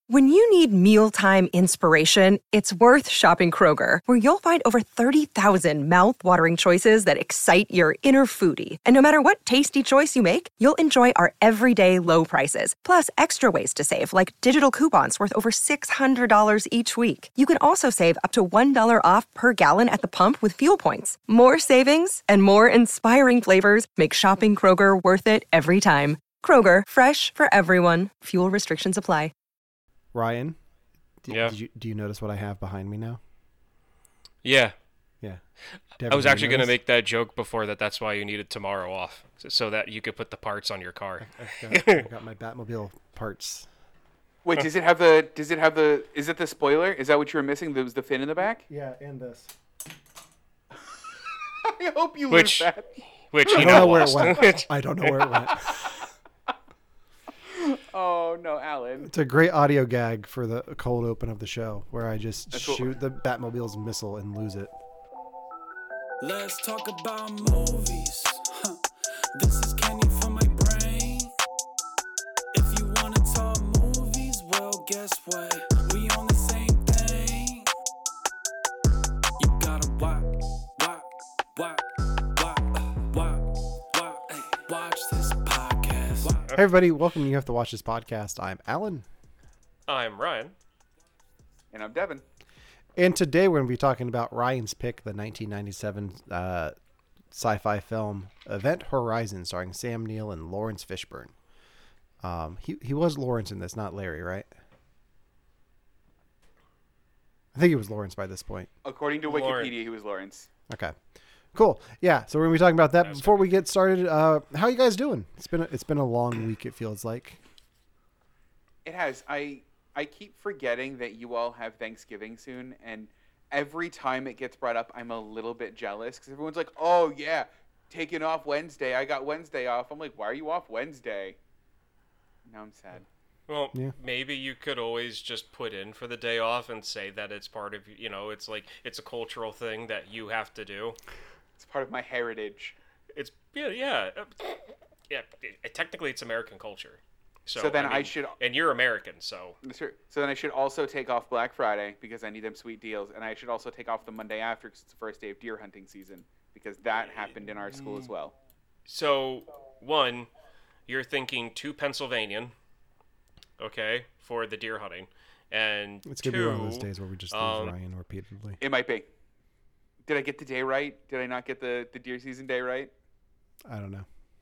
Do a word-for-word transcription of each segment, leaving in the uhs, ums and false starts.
When you need mealtime inspiration, it's worth shopping Kroger, where you'll find over thirty thousand mouth-watering choices that excite your inner foodie. And no matter what tasty choice you make, you'll enjoy our everyday low prices, plus extra ways to save, like digital coupons worth over six hundred dollars each week. You can also save up to one dollar off per gallon at the pump with fuel points. More savings and more inspiring flavors make shopping Kroger worth it every time. Kroger, fresh for everyone. Fuel restrictions apply. Ryan, do, yeah. did you, do you notice what I have behind me now? Yeah. Yeah. Devin, I was actually going to make that joke before that that's why you needed tomorrow off, so that you could put the parts on your car. I've got, I've got my Batmobile parts. Wait, does it have the, does it have the, is it the spoiler? Is that what you were missing? There was the fin in the back? Yeah, and this. I hope you which, learned that. Which, you I know, don't know where it went. I don't know where it went. Oh, no, Alan. It's a great audio gag for the cold open of the show where I just That's shoot what... the Batmobile's missile and lose it. Let's talk about movies. Huh. This is candy from my brain. If you want to talk movies, well, guess what? We on the same thing. You gotta watch, watch, watch, watch, watch, watch, hey, watch this podcast. Watch. Hey everybody, welcome to You Have to Watch This Podcast. I'm Alan. I'm Ryan. And I'm Devin. And today we're going to be talking about Ryan's pick, the nineteen ninety-seven uh, sci-fi film Event Horizon, starring Sam Neill and Lawrence Fishburne. Um, he he was Lawrence in this, not Larry, right? I think he was Lawrence by this point. According to Wikipedia, Lawrence. he was Lawrence. Okay, cool. Yeah, so we're going to be talking about that. That's Before good. we get started, uh, how are you guys doing? It's been a, it's been a long week, it feels like. It has. I I keep forgetting that you all have Thanksgiving soon, and every time it gets brought up, I'm a little bit jealous because everyone's like, "Oh yeah, taking off Wednesday. I got Wednesday off." I'm like, "Why are you off Wednesday?" Now I'm sad. Well, Yeah. maybe you could always just put in for the day off and say that it's part of, you know, it's like, it's a cultural thing that you have to do. It's part of my heritage. It's, yeah, yeah. uh, Yeah, it, technically it's American culture. So, So then I mean, should- And you're American, so. Sure. So then I should also take off Black Friday because I need them sweet deals, and I should also take off the Monday after because it's the first day of deer hunting season because that happened in our school as well. So, one, you're thinking too Pennsylvanian, okay, for the deer hunting. And It's two, going to be one of those days where we just lose um, Ryan repeatedly. It might be. Did I get the day right? Did I not get the, the deer season day right? I don't know.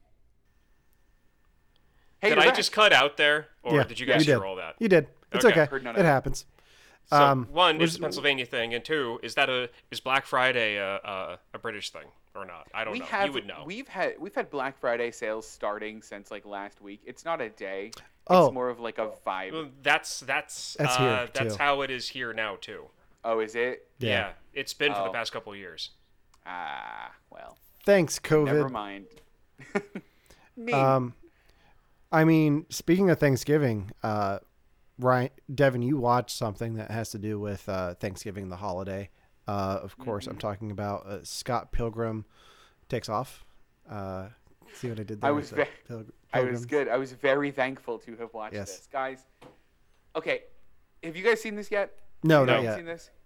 Hey, did you're I back. just cut out there, or Yeah, did you guys you did. hear all that? You did. It's Okay. okay. Heard none It of it. happens. So Um, one we're is just- a Pennsylvania thing, and two is that a is Black Friday a a, a British thing or not? I don't we know. have you would know. we've had we've had Black Friday sales starting since like last week. It's not a day. It's Oh. more of like a vibe. Well, that's that's That's uh, here, that's too. how it is here now too. Oh, is it? Yeah. Yeah, it's been for the Oh. past couple of years. Ah, well, Thanks, COVID. never mind. Me. Um, I mean, speaking of Thanksgiving, uh, Ryan, Devin, you watched something that has to do with uh, Thanksgiving, the holiday. Uh, of course, Mm-hmm. I'm talking about uh, Scott Pilgrim Takes Off. Uh, see what I did there? I with was the ve- Pil- I was Pilgrims? good. I was very thankful to have watched Yes. this, guys. Okay, have you guys seen this yet? No, You not haven't yet. Seen this?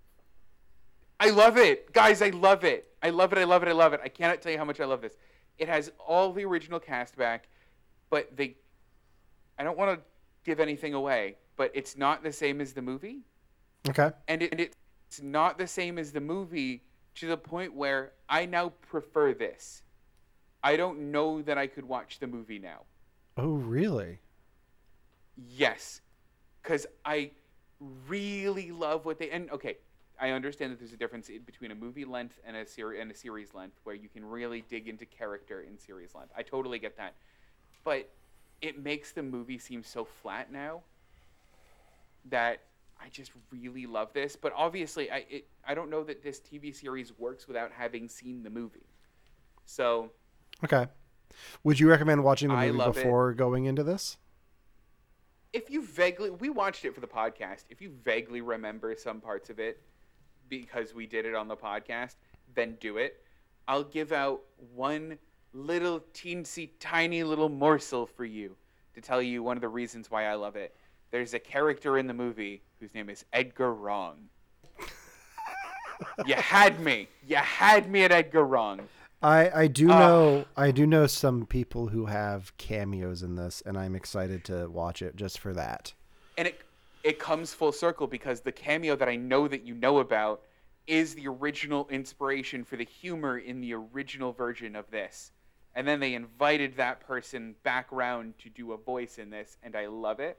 I love it, guys. I love it. I love it. I love it. I love it. I cannot tell you how much I love this. It has all the original cast back, but they. I don't want to give anything away, but it's not the same as the movie, Okay. and, it, and it's not the same as the movie to the point where I now prefer this. I don't know that I could watch the movie now. Oh, really? Yes, because I really love what they and okay. I understand that there's a difference in between a movie length and a series and a series length, where you can really dig into character in series length. I totally get that, but it makes the movie seem so flat now that I just really love this. But obviously, I it, I don't know that this T V series works without having seen the movie. So Okay. Would you recommend watching the I movie love it. before going into this? if you vaguely, we watched it for the podcast. If you vaguely remember some parts of it because we did it on the podcast, then do it. I'll give out one little teensy tiny little morsel for you to tell you one of the reasons why I love it. there's a character in the movie whose name is Edgar Wrong. You had me. You had me at Edgar Wrong. I, I do Uh, know I do know some people who have cameos in this, and I'm excited to watch it just for that. And it it comes full circle because the cameo that I know that you know about is the original inspiration for the humor in the original version of this. And then they invited that person back around to do a voice in this, and I love it.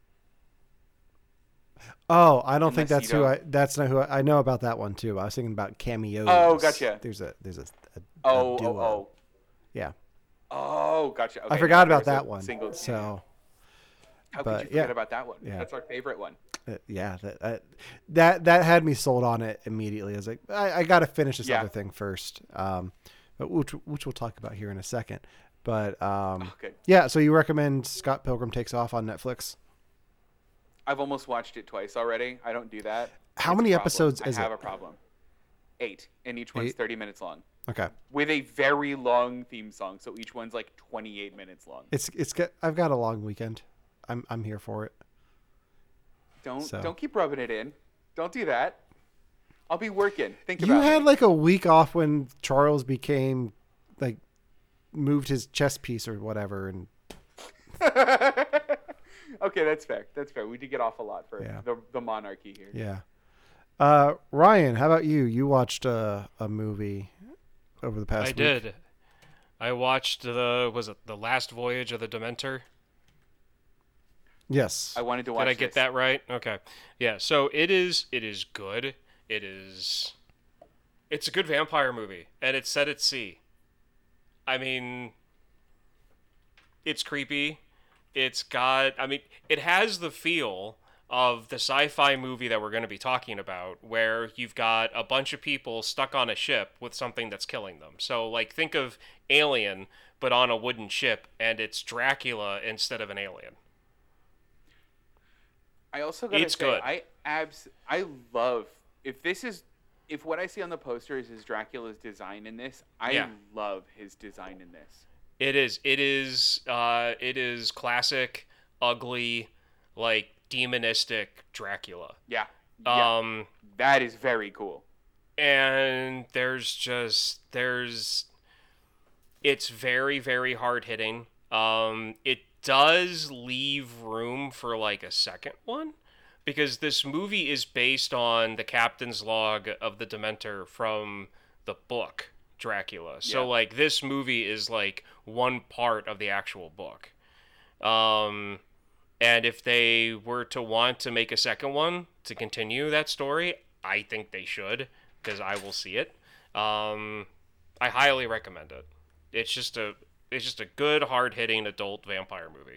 Oh, I don't think Unless that's you who I. don't. That's not who I, I know about that one too. I was thinking about cameos. Oh, gotcha. There's a there's a, a, Oh, a duo. oh, oh. Yeah, Oh, gotcha. I Okay, forgot now about there's a that one. Single, So How but, could you forget yeah. about that one? Yeah. That's our favorite one. uh, yeah, that, uh, that that had me sold on it immediately. I was like, I, I got to finish this Yeah. other thing first. Um, but which which we'll talk about here in a second. But um, Oh, good. yeah. So you recommend Scott Pilgrim Takes Off on Netflix? I've almost watched it twice already. I don't do that. How It's a many problem. episodes I is have it? a problem. Eight, and each one's Eight? thirty minutes long, Okay. with a very long theme song. So each one's like twenty-eight minutes long. It's it's got, I've got a long weekend. I'm I'm here for it. Don't So- don't keep rubbing it in. Don't do that. I'll be working. Think You about had me. like a week off when Charles became like moved his chess piece or whatever, and Okay, that's fair. That's fair. We did get off a lot for Yeah. the the monarchy here. yeah. Uh, Ryan, how about you? You watched a a movie over the past I week. did. I watched the was it the Last Voyage of the Dementor? Yes. I wanted to watch. Did I get this. that right? Okay. Yeah, so it is it is good. It is it's a good vampire movie, and it's set at sea. I mean, it's creepy. It's got I mean, it has the feel of the sci-fi movie that we're going to be talking about, where you've got a bunch of people stuck on a ship with something that's killing them. So like think of Alien but on a wooden ship, and it's Dracula instead of an alien. I also gotta It's say, good. I abs I love if this is if what I see on the posters is Dracula's design in this. I Yeah. love his design in this. It is. It is. Uh, it is classic, ugly, like demonistic Dracula. Yeah. yeah. Um, That is very cool. and there's just there's. It's very very hard hitting. Um, it does leave room for like a second one, because this movie is based on the captain's log of the Dementor from the book Dracula. So Yeah. like this movie is like one part of the actual book. Um and if they were to want to make a second one to continue that story, I think they should, because I will see it. Um I highly recommend it. It's just a it's just a good hard-hitting adult vampire movie.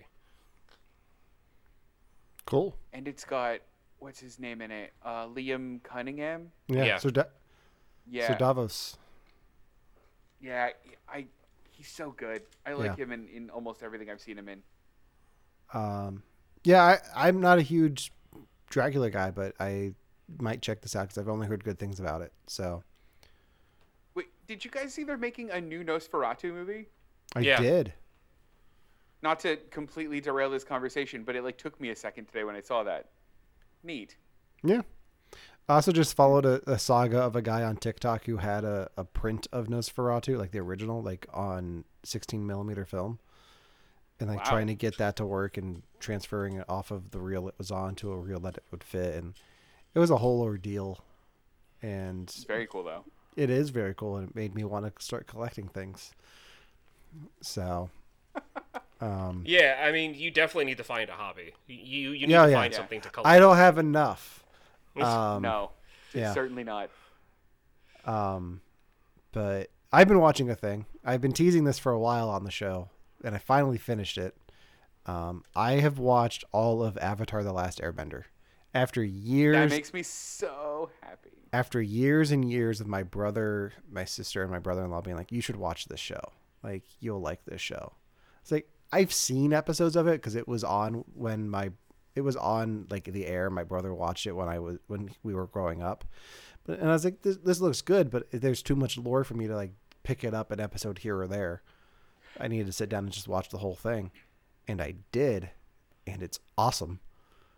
Cool. And it's got what's his name in it? Uh, Liam Cunningham. Yeah. Yeah. So, da- Yeah. so Davos. Yeah. I. He's so good. I like Yeah. him in, in almost everything I've seen him in. Um, yeah, I, I'm not a huge Dracula guy, but I might check this out because I've only heard good things about it. So Wait, did you guys see they're making a new Nosferatu movie? I Yeah. did. Not to completely derail this conversation, but it like took me a second today when I saw that. Neat. Yeah. I also just followed a, a saga of a guy on TikTok who had a, a print of Nosferatu, like the original, like on sixteen millimeter film. And like Wow. trying to get that to work and transferring it off of the reel it was on to a reel that it would fit. And it was a whole ordeal. And It's very cool though. it is very cool. And it made me want to start collecting things. So, um, Yeah, I mean, you definitely need to find a hobby. You you need Yeah, to yeah. find Yeah. something to collect. I don't have enough. Um, no, yeah. certainly not. Um, but I've been watching a thing. I've been teasing this for a while on the show, and I finally finished it. Um, I have watched all of Avatar: The Last Airbender. After years, That makes me so happy. after years and years of my brother, my sister, and my brother-in-law being like, "You should watch this show. Like, you'll like this show." It's like I've seen episodes of it because it was on when my it was on like the air. My brother watched it when I was when we were growing up, but and I was like, "This this looks good," but there's too much lore for me to like pick it up an episode here or there. I needed to sit down and just watch the whole thing, and I did, and it's awesome.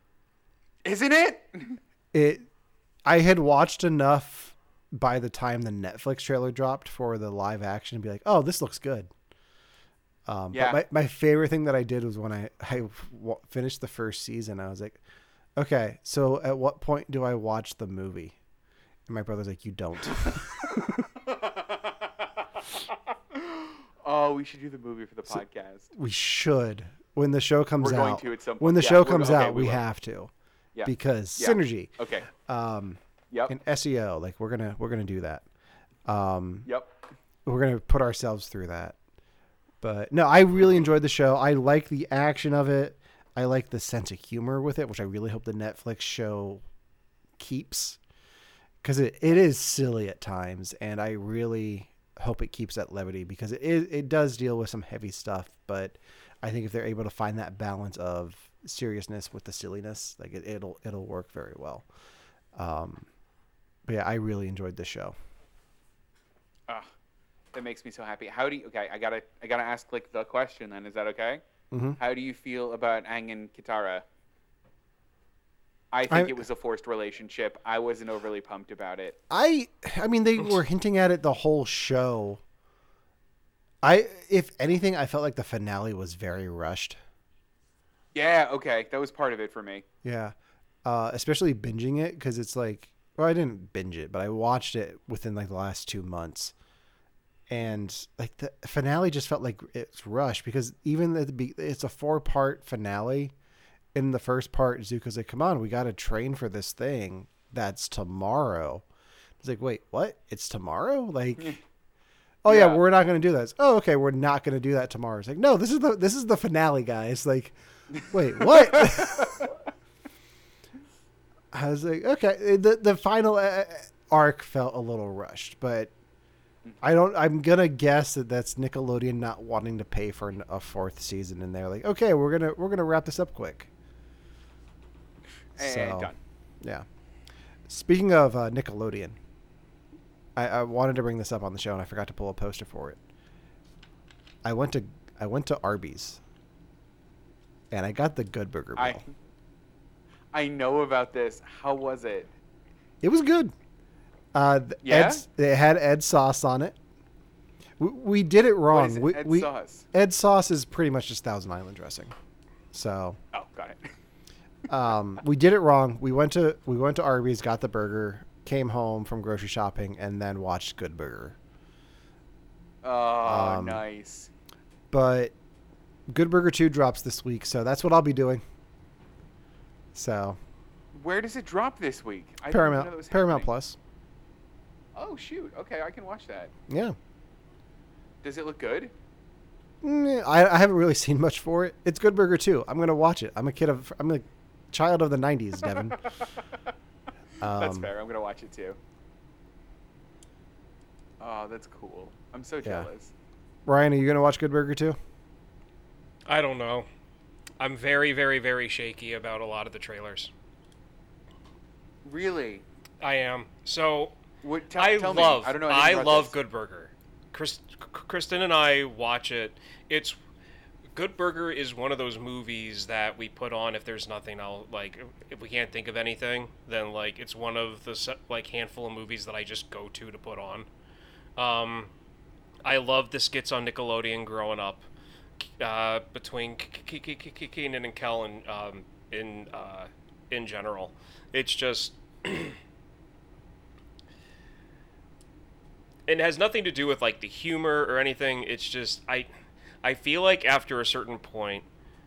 Isn't it? It. I had watched enough by the time the Netflix trailer dropped for the live action to be like, oh, this looks good. Um, Yeah. But my, my favorite thing that I did was when I, I w- finished the first season, I was like, okay, so at what point do I watch the movie? And my brother's like, you don't. Oh, we should do the movie for the podcast. We should. When the show comes We're going out. to at some When point. the Yeah, show we're- comes okay, out, we we will. have to. Yeah. Because Yeah. synergy. Okay. Um, Yep. and S E O, like we're gonna we're gonna do that. Um, Yep. we're gonna put ourselves through that. But no, I really enjoyed the show. I like the action of it. I like the sense of humor with it, which I really hope the Netflix show keeps, because it, it is silly at times, and I really hope it keeps that levity, because it is, it does deal with some heavy stuff. But I think if they're able to find that balance of seriousness with the silliness, like it, it'll it'll work very well. Um, but yeah, I really enjoyed the show. Ah, that makes me so happy. How do you? Okay, I gotta I gotta ask like the question then. Is that okay? Mhm. How do you feel about Aang and Kitara? I think I- it was a forced relationship. I wasn't overly pumped about it. I I mean they were hinting at it the whole show. I if anything, I felt like the finale was very rushed. Yeah. Okay, that was part of it for me. Yeah. Uh, especially binging it, because it's like, well, I didn't binge it, but I watched it within like the last two months, and like the finale just felt like it's rushed, because even at the be- it's a four part finale. In the first part, Zuko's like, "Come on, we got to train for this thing that's tomorrow." It's like, wait, what? It's tomorrow? Like, oh yeah, Yeah. we're not going to do that. Oh, okay, we're not going to do that tomorrow. It's like, no, this is the this is the finale, guys. Like, wait, what? I was like, okay, the the final uh, arc felt a little rushed, but I don't. I'm gonna guess that that's Nickelodeon not wanting to pay for an, a fourth season, and they're like, okay, we're gonna we're gonna wrap this up quick. And So, done. yeah. Speaking of uh, Nickelodeon, I, I wanted to bring this up on the show, and I forgot to pull a poster for it. I went to I went to Arby's, and I got the Good Burger meal. I I know about this. How was it? It was good. Uh, th- Yeah? Ed's, it had Ed sauce on it. We, we did it wrong. What is it? we, Ed we, sauce. Ed sauce is pretty much just Thousand Island dressing. So Oh, got it. um, we did it wrong. We went to we went to Arby's, got the burger, came home from grocery shopping, and then watched Good Burger. Oh, Um, nice. But Good Burger two drops this week, so that's what I'll be doing. So Where does it drop this week? I didn't even know that Paramount was Paramount happening. Plus. Oh shoot. Okay, I can watch that. Yeah. Does it look good? Mm, I, I haven't really seen much for it. It's Good Burger two. I'm gonna watch it. I'm a kid of I'm a child of the nineties, Devin. That's Um, fair. I'm gonna watch it too. Oh, that's cool. I'm so Yeah. jealous. Ryan, are you gonna watch Good Burger two? I don't know. I'm very, very, very shaky about a lot of the trailers. Really? I am. So What? Tell, I tell love. me. I don't know. I anything about love this. Good Burger. Chris, Kristen and I watch it. It's Good Burger is one of those movies that we put on if there's nothing else. Like if we can't think of anything, then like it's one of the se- like handful of movies that I just go to to put on. Um, I love the skits on Nickelodeon growing up. Uh, between K- K- K- K- Keenan and Kel and um, in uh, in general, it's just. It has nothing to do with like the humor or anything. It's just I I feel like after a certain point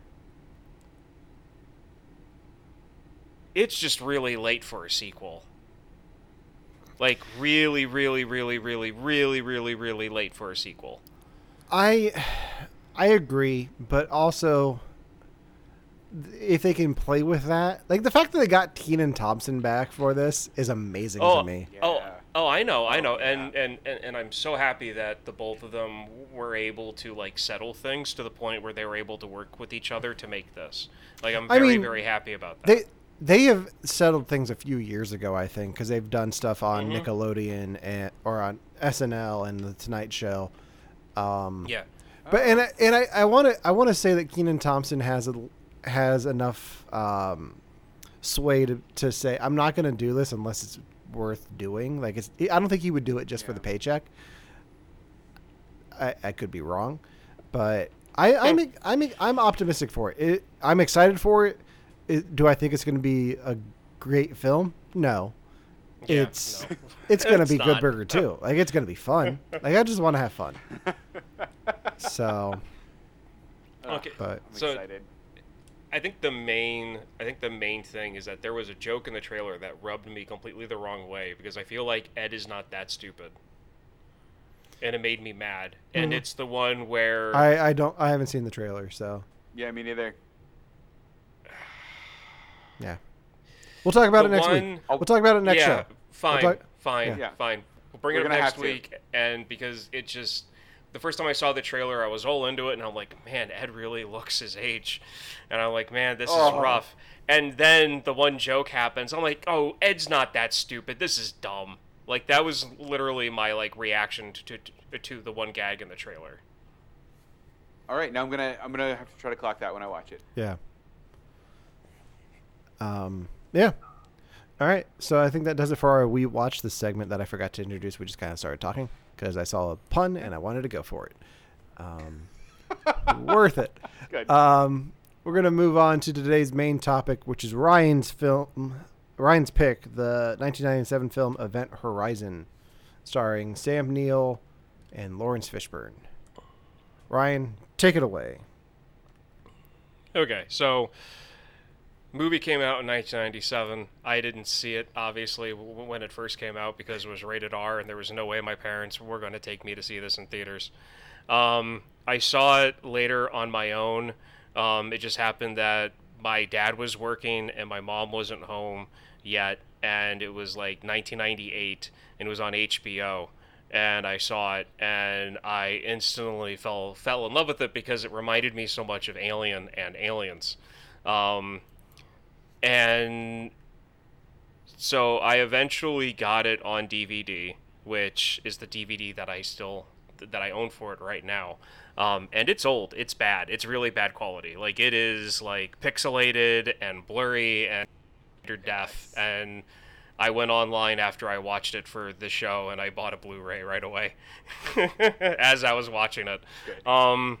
it's just really late for a sequel. Like really really really really really really really late for a sequel. I I agree, but also if they can play with that, like the fact that they got Kenan Thompson back for this is amazing Oh, to me. oh, Yeah. oh! I know, I Oh, know, yeah. and, and, and and I'm so happy that the both of them were able to like settle things to the point where they were able to work with each other to make this. Like, I'm I very, mean, very happy about that. They they have settled things a few years ago, I think, because they've done stuff on Mhm. Nickelodeon and or on S N L and the Tonight Show. Um, yeah, But and I, and I I want to I want to say that Kenan Thompson has a, has enough um, sway to, to say I'm not going to do this unless it's worth doing. Like it's, I don't think he would do it just Yeah. for the paycheck. I, I could be wrong, but I, I'm I'm I'm optimistic for it. it I'm excited for it. it. Do I think it's going to be a great film? No. Yeah, it's no. it's going to It's be not. Good Burger too. Like it's going to be fun. Like I just want to have fun. So, Okay, but I'm So- excited. I think the main I think the main thing is that there was a joke in the trailer that rubbed me completely the wrong way because I feel like Ed is not that stupid. And it made me mad. And Mhm. it's the one where I I don't I haven't seen the trailer, so Yeah, me neither. yeah. We'll talk about the it next one, week. We'll talk about it next yeah, show. fine, talk- fine, yeah. Yeah. fine. We'll bring We're it up gonna next have to. week, and because it just the first time I saw the trailer, I was all into it, and I'm like, man, Ed really looks his age, and I'm like, man, this Oh. is rough. And then the one joke happens. I'm like, oh, Ed's not that stupid. This is dumb. Like that was literally my like reaction to to, to the one gag in the trailer. All right, now I'm gonna I'm gonna have to try to clock that when I watch it. Yeah. Um. Yeah. All right. So I think that does it for our We Watch This segment that I forgot to introduce. We just kind of started talking because I saw a pun and I wanted to go for it. Um, worth it. Good. Um, we're gonna move on to today's main topic, which is Ryan's film, Ryan's pick, the nineteen ninety-seven film Event Horizon, starring Sam Neill and Lawrence Fishburne. Ryan, take it away. Okay, so movie came out in nineteen ninety-seven. I didn't see it, obviously, w- when it first came out because it was rated R, and there was no way my parents were going to take me to see this in theaters. Um, I saw it later on my own. Um, it just happened that my dad was working and my mom wasn't home yet, and it was like nineteen ninety-eight, and it was on H B O. And I saw it, and I instantly fell fell in love with it because it reminded me so much of Alien and Aliens. Um, and so I eventually got it on D V D, which is the D V D that I still that I own for it right now. Um, and it's old. It's bad. It's really bad quality. Like it is like pixelated and blurry and deaf. And I went online after I watched it for the show and I bought a Blu-ray right away as I was watching it. Good. Um,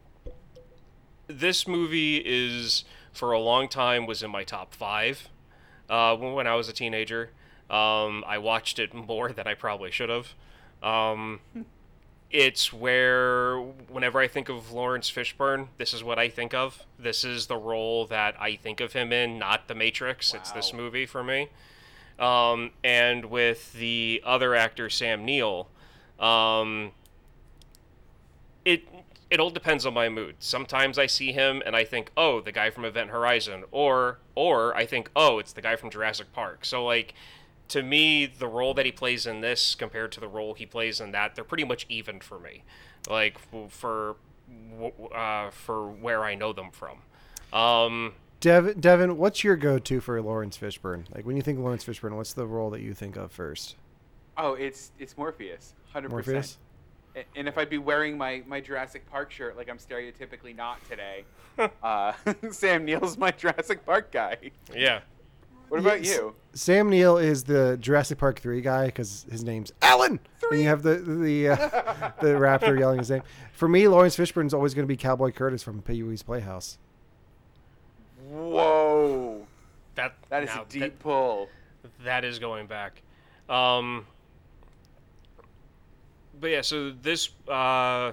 this movie is for a long time was in my top five uh, when I was a teenager. Um, I watched it more than I probably should have. Um, it's where whenever I think of Lawrence Fishburne, this is what I think of. This is the role that I think of him in, not The Matrix. It's this Wow. movie for me. Um, and with the other actor, Sam Neill, um, it it all depends on my mood. Sometimes I see him and I think, oh, the guy from Event Horizon, or or I think, oh, it's the guy from Jurassic Park. So like, to me, the role that he plays in this compared to the role he plays in that, they're pretty much even for me. Like for uh, for where I know them from. Um, Devin, Devin, what's your go-to for Lawrence Fishburne? Like when you think of Lawrence Fishburne, what's the role that you think of first? Oh, it's it's Morpheus, hundred Morpheus? percent. And if I'd be wearing my, my Jurassic Park shirt like I'm stereotypically not today, uh, Sam Neill's my Jurassic Park guy. yeah. What about Yes. you? Sam Neill is the Jurassic Park three guy because his name's Alan. And you have the the uh, the raptor yelling his name. For me, Lawrence Fishburne's always going to be Cowboy Curtis from Pee Wee's Playhouse. Whoa, That that is now, a deep pull. That is going back. Um, but yeah, so this, uh,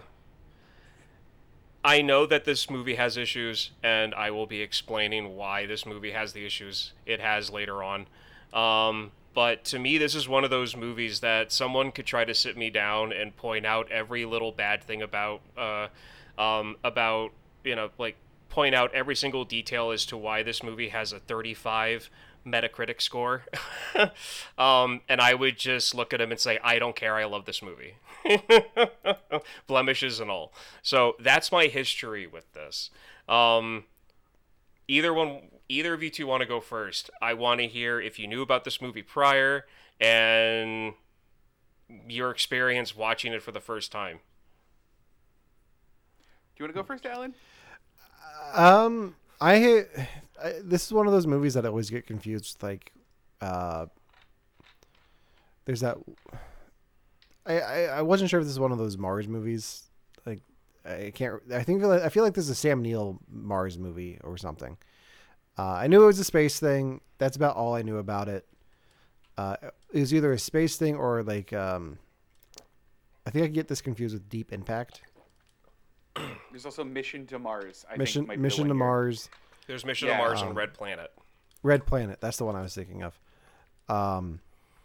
I know that this movie has issues, and I will be explaining why this movie has the issues it has later on. Um, but to me, this is one of those movies that someone could try to sit me down and point out every little bad thing about, uh, um, about, you know, like, point out every single detail as to why this movie has a thirty-five Metacritic score. um, and I would just look at him and say, I don't care, I love this movie. Blemishes and all. So that's my history with this. Um, either one, either of you two want to go first. I want to hear if you knew about this movie prior and your experience watching it for the first time. Do you want to go first, Alan? Um, I I, this is one of those movies that I always get confused with, like, uh, there's that. I, I, I wasn't sure if this is one of those Mars movies. Like, I can't. I think I feel like this is a Sam Neill Mars movie or something. Uh, I knew it was a space thing. That's about all I knew about it. Uh, it was either a space thing or like. Um, I think I get this confused with Deep Impact. There's also Mission to Mars. I Mission think might be the Mission one to you're- Mars. There's Mission Yeah. to Mars Um, and Red Planet. Red Planet. That's the one I was thinking of. Um,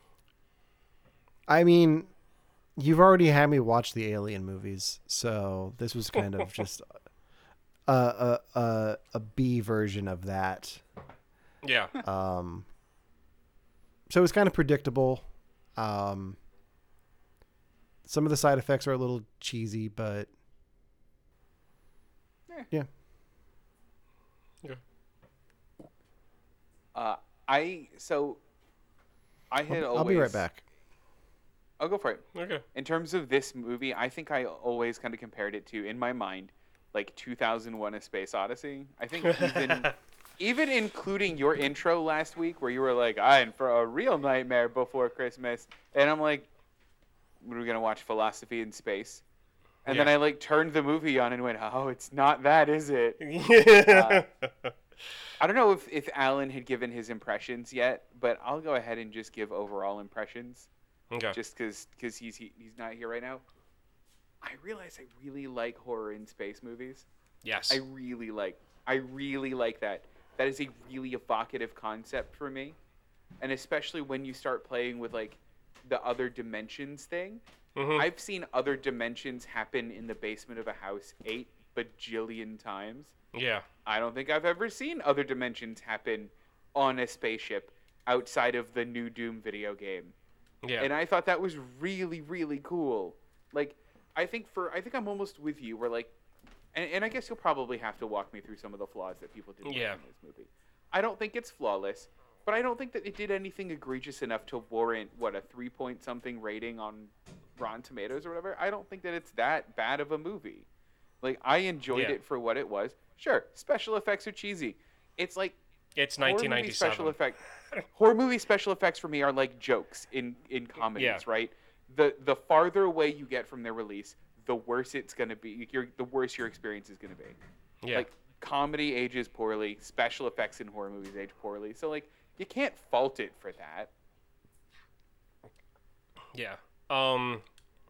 I mean, you've already had me watch the Alien movies, so this was kind of just a a a, a B version of that. Yeah. Um, so it was kind of predictable. Um, some of the side effects are a little cheesy, but Eh. yeah. Yeah. Uh, I so I had I'll, always. I'll be right back. I'll go for it. Okay. In terms of this movie, I think I always kind of compared it to, in my mind, like two thousand one: A Space Odyssey. I think even even including your intro last week, where you were like, "I'm for a real Nightmare Before Christmas," and I'm like, "We're gonna watch Philosophy in Space," and then Yeah. I like turned the movie on and went, "Oh, it's not that, is it?" Yeah. I don't know if if Alan had given his impressions yet, but I'll go ahead and just give overall impressions. Okay. Just because because he's he, he's not here right now. I realize I really like horror in space movies. Yes. I really like I really like that. That is a really evocative concept for me, and especially when you start playing with like the other dimensions thing. Mhm. I've seen other dimensions happen in the basement of a house eight bajillion times. Yeah. I don't think I've ever seen other dimensions happen on a spaceship outside of the new Doom video game. Yeah. And I thought that was really, really cool. Like, I think for I think I'm almost with you. Where like, and, and I guess you'll probably have to walk me through some of the flaws that people didn't Yeah. like in this movie. I don't think it's flawless, but I don't think that it did anything egregious enough to warrant what a three point something rating on Rotten Tomatoes or whatever. I don't think that it's that bad of a movie. Like, I enjoyed Yeah. it for what it was. Sure, special effects are cheesy. It's like It's horror movie nineteen special ninety-seven. effect horror movie special effects for me are like jokes in in comedies, Yeah. right? The the farther away you get from their release, the worse it's gonna be. Your the worse your experience is gonna be. Yeah. Like, comedy ages poorly, special effects in horror movies age poorly. So like, you can't fault it for that. Yeah. Um.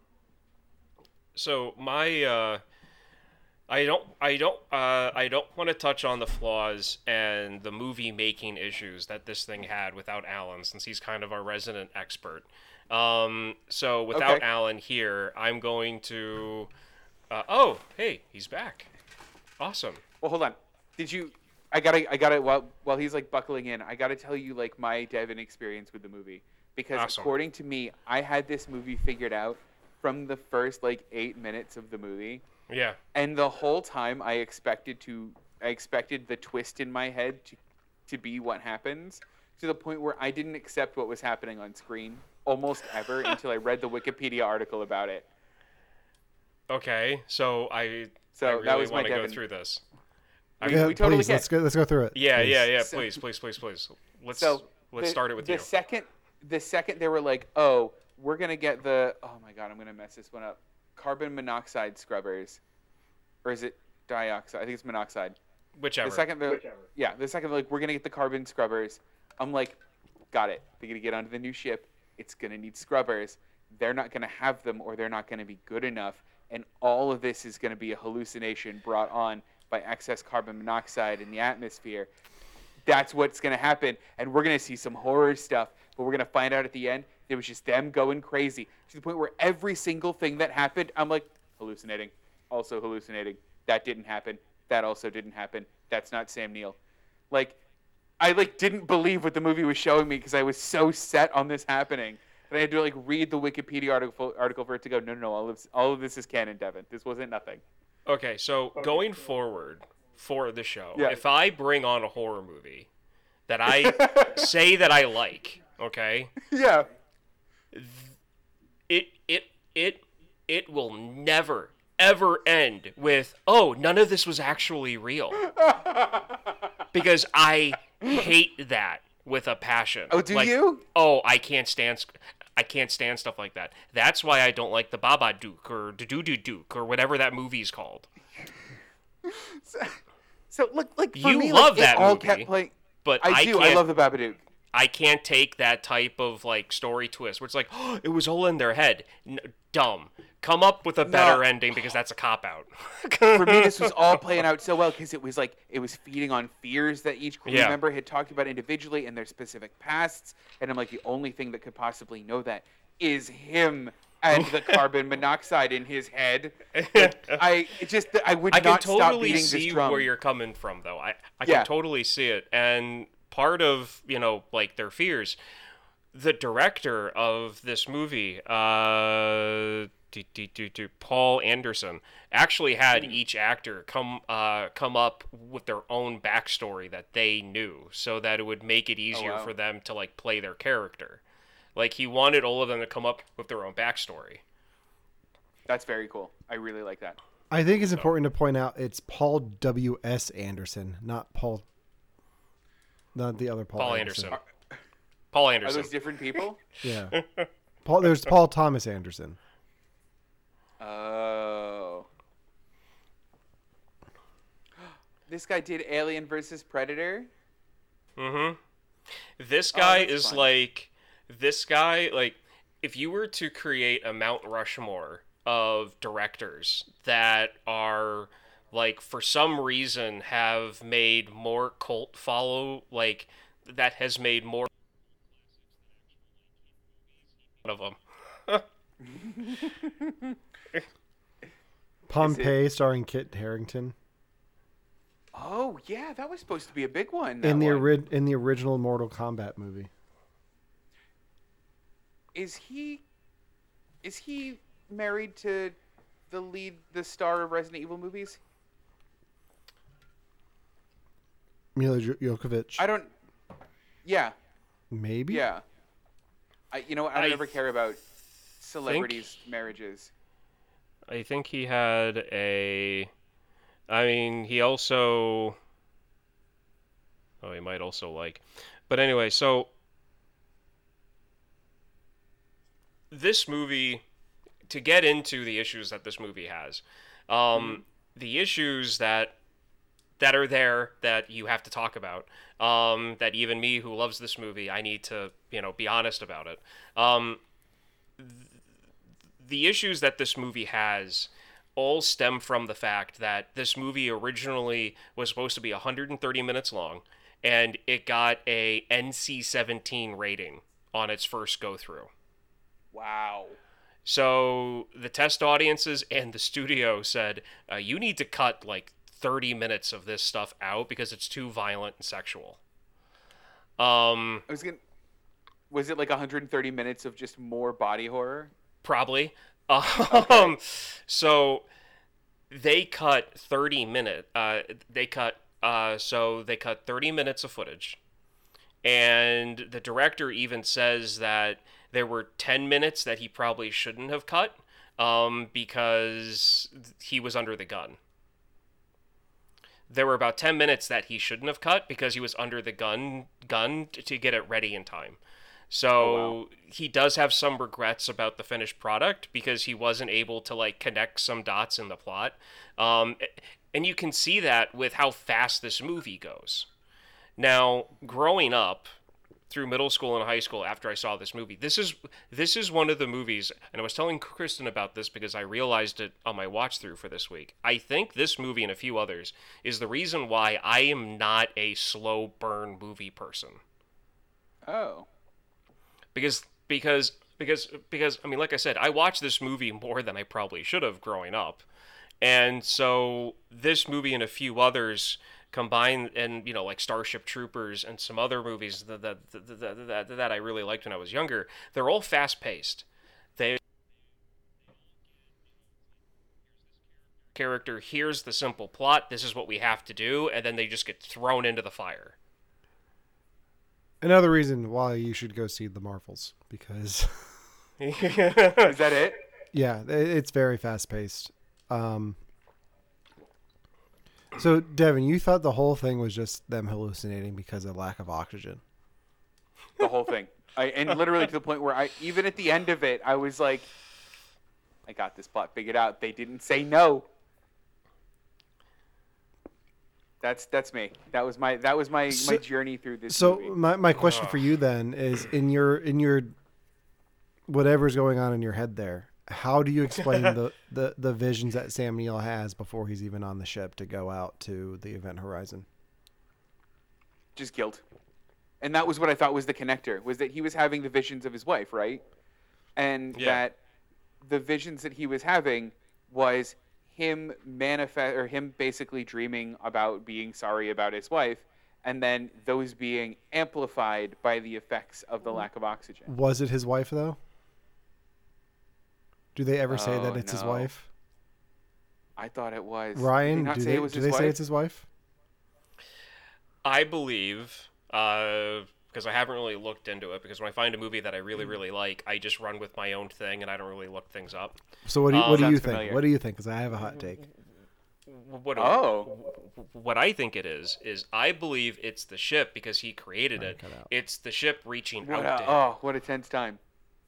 So my uh, I don't I don't uh I don't want to touch on the flaws and the movie making issues that this thing had without Alan, since he's kind of our resident expert. Um. So without Okay. Alan here, I'm going to. Uh, oh, hey, he's back. Awesome. Well, hold on. Did you? I gotta, I gotta. While while he's like buckling in, I gotta tell you like my Devin experience with the movie, because Awesome. according to me, I had this movie figured out from the first like eight minutes of the movie, Yeah. and the whole time I expected to, I expected the twist in my head to, to be what happens, to the point where I didn't accept what was happening on screen almost ever until I read the Wikipedia article about it. Okay. So I. So I that really was my want to go Devin. through this. We, Yeah, we totally please, can. let's go. Let's go through it. Yeah, please. yeah, yeah. So- Please, please, please, please. Let's So let's the- start it with the you. second the second they were like, oh, we're gonna get the oh my god, I'm gonna mess this one up. Carbon monoxide scrubbers, or is it dioxide? I think it's monoxide. Whichever. The second they're yeah, the second they're like, we're gonna get the carbon scrubbers. I'm like, got it. They're gonna get onto the new ship. It's gonna need scrubbers. They're not gonna have them, or they're not gonna be good enough. And all of this is gonna be a hallucination brought on by excess carbon monoxide in the atmosphere. That's what's going to happen, and we're going to see some horror stuff, but we're going to find out at the end it was just them going crazy, to the point where every single thing that happened, I'm like, hallucinating, also hallucinating, that didn't happen, that also didn't happen, that's not Sam Neill. Like, I like didn't believe what the movie was showing me because I was so set on this happening. And I had to like read the Wikipedia article article for it to go, no, no, no, all of this, all of this is canon, Devin. This wasn't nothing. Okay, so going forward for the show, Yeah. if I bring on a horror movie that I say that I like, okay, Yeah. it it it it will never ever end with, oh, none of this was actually real. because I hate that with a passion. Oh, do like, you? Oh, I can't stand. I can't stand stuff like that. That's why I don't like the Babadook or Doo Doo Duke or whatever that movie's called. So, so look, like for You me, love like, that it all movie, kept playing. But I, I do. can't, I love the Babadook. I can't take that type of like story twist where it's like, oh, it was all in their head. N- dumb. Come up with a better No. ending because that's a cop out. For me, this was all playing out so well because it was like it was feeding on fears that each crew Yeah. member had talked about individually and their specific pasts. And I'm like, the only thing that could possibly know that is him and the carbon monoxide in his head. Like, I it just I would I can not stop totally beating see this drum. where you're coming from, though. I, I Yeah. can totally see it. And part of, you know, like their fears, the director of this movie, uh, do, do, do, do, Paul Anderson, actually had Hmm. each actor come uh, come up with their own backstory that they knew, so that it would make it easier Oh, wow. for them to like play their character. Like he wanted all of them to come up with their own backstory. That's very cool. I really like that. I think it's important to point out it's Paul W S Anderson, not Paul. Not the other Paul. Paul Anderson. Anderson. Paul Are Anderson. those different people? Yeah. Paul. There's Paul Thomas Anderson. Oh. This guy did Alien versus Predator. Mm-hmm. This guy that's is fun. like, this guy, like, if you were to create a Mount Rushmore of directors that are, like, for some reason have made more cult follow, like, that has made more of them. Pompeii, starring Kit Harington. Oh yeah, that was supposed to be a big one. that In the one. ori- in the original Mortal Kombat movie. Is he is he married to the lead, the star of Resident Evil movies? Mila Jo- Jokovic. I don't. Yeah, Maybe. yeah. I you know what, I don't I ever care about celebrities' marriages. I think he had a. I mean, he also. Oh, he might also like. But anyway, so. This movie, to get into the issues that this movie has, um, the issues that that are there that you have to talk about, um, that even me who loves this movie, I need to, you know, be honest about it. Um, th- the issues that this movie has all stem from the fact that this movie originally was supposed to be one hundred thirty minutes long, and it got a N C seventeen rating on its first go through. Wow. So the test audiences and the studio said, uh, you need to cut like thirty minutes of this stuff out because it's too violent and sexual. Um, I was gonna. Was it like one hundred thirty minutes of just more body horror? probably. Um, so they cut thirty minute. Uh, they cut. Uh, so they cut thirty minutes of footage, and the director even says that there were ten minutes that he probably shouldn't have cut, um, because he was under the gun. There were about ten minutes that he shouldn't have cut because he was under the gun gun t- to get it ready in time. So Oh, wow. he does have some regrets about the finished product because he wasn't able to like connect some dots in the plot. Um, and you can see that with how fast this movie goes. Now, growing up through middle school and high school after I saw this movie, this is this is one of the movies, and I was telling Kristen about this because I realized it on my watch through for this week. I think this movie and a few others is the reason why I am not a slow burn movie person. Oh. Because because because because I mean, like I said, I watched this movie more than I probably should have growing up. And so this movie and a few others combined, and you know, like Starship Troopers and some other movies that that that, that, that I really liked when I was younger, they're all fast paced. They character, here's the simple plot, this is what we have to do, and then they just get thrown into the fire. Another reason why you should go see the Marvels, because Is that it? yeah, it- it's very fast paced. Um, So, Devin, you thought the whole thing was just them hallucinating because of lack of oxygen. The whole thing. I, and literally to the point where I, even at the end of it, I was like, I got this plot figured out. They didn't say no. That's that's me. That was my that was my, So- my journey through this So, movie. my, my question for you then is in your in your whatever's going on in your head there, how do you explain the, the, the visions that Sam Neill has before he's even on the ship to go out to the Event Horizon? Just guilt. And that was what I thought was the connector, was that he was having the visions of his wife, right? And Yeah. that the visions that he was having was him manifest or him basically dreaming about being sorry about his wife, and then those being amplified by the effects of the lack of oxygen. Was it his wife though? Do they ever say Oh, that it's his no. wife? I thought it was. Did Ryan, they not do say they, it was do his they say wife? it's his wife? I believe, uh, because I haven't really looked into it, because when I find a movie that I really, Mm. really like, I just run with my own thing and I don't really look things up. So what do you, Uh, what do you sounds think? familiar. What do you think? Because I have a hot take. What Oh. what I think it is is I believe it's the ship because he created it. cut out. It's the ship reaching What out a, to him. oh, what a tense time.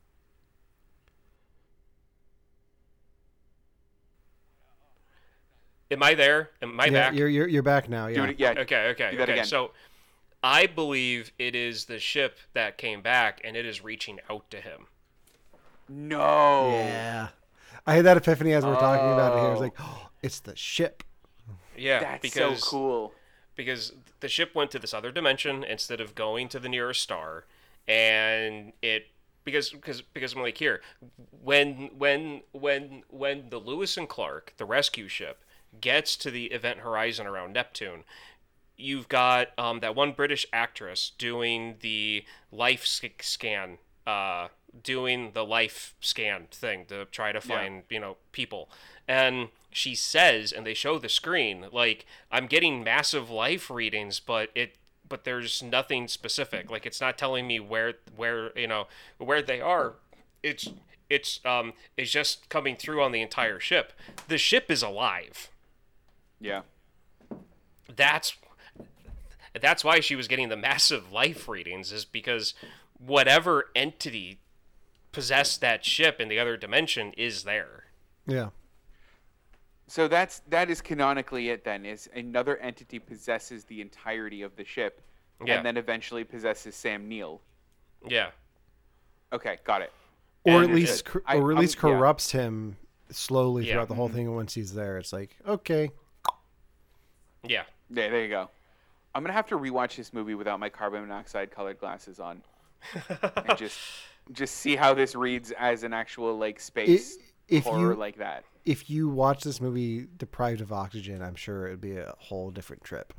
Am I there? Am I yeah, back? you're you're you're back now. Do Yeah. it, yeah. Okay, okay, Do that okay. again. So I believe it is the ship that came back and it is reaching out to him. No. Yeah. I had that epiphany as we are talking about it here. I was Oh. like, oh, it's the ship. Yeah, That's because so cool. because the ship went to this other dimension instead of going to the nearest star, and it because because because I'm like here when when when when the Lewis and Clark, the rescue ship, gets to the Event Horizon around Neptune, you've got um, that one British actress doing the life sc- scan, uh, doing the life scan thing to try to find you know people, and she says, and they show the screen, like, I'm getting massive life readings, but it but there's nothing specific. Like, it's not telling me where where you know where they are. It's it's um it's just coming through on the entire ship. The ship is alive. Yeah. That's that's why she was getting the massive life readings, is because whatever entity possessed that ship in the other dimension is there. Yeah. So that's that is canonically it then, is another entity possesses the entirety of the ship Yeah. and then eventually possesses Sam Neill. Yeah. Okay, got it. Or And at least, it- cor- I- or at I'm- least yeah. corrupts him slowly Yeah. throughout the whole thing. And once he's there, it's like, okay, Yeah. Yeah, there you go. I'm gonna have to rewatch this movie without my carbon monoxide colored glasses on, and just just see how this reads as an actual like space if horror you- like that. if you watch this movie deprived of oxygen, I'm sure it'd be a whole different trip.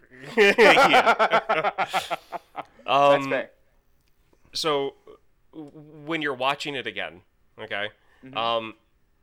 yeah. That's Um, fair. so w- when you're watching it again, okay, um,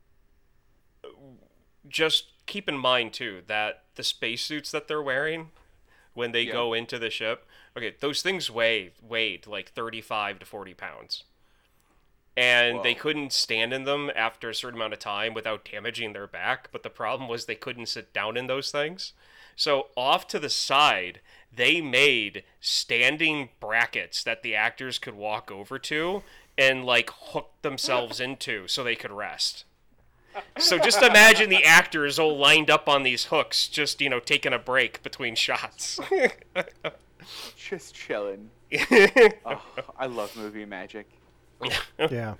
just keep in mind too that the spacesuits that they're wearing when they Yeah. go into the ship, okay, those things weigh weighed like thirty-five to forty pounds. And they Whoa. couldn't stand in them after a certain amount of time without damaging their back, but the problem was they couldn't sit down in those things. So off to the side, they made standing brackets that the actors could walk over to and like hook themselves into so they could rest. So just imagine the actors all lined up on these hooks, just, you know, taking a break between shots. Just chilling. Oh, I love movie magic. Yeah.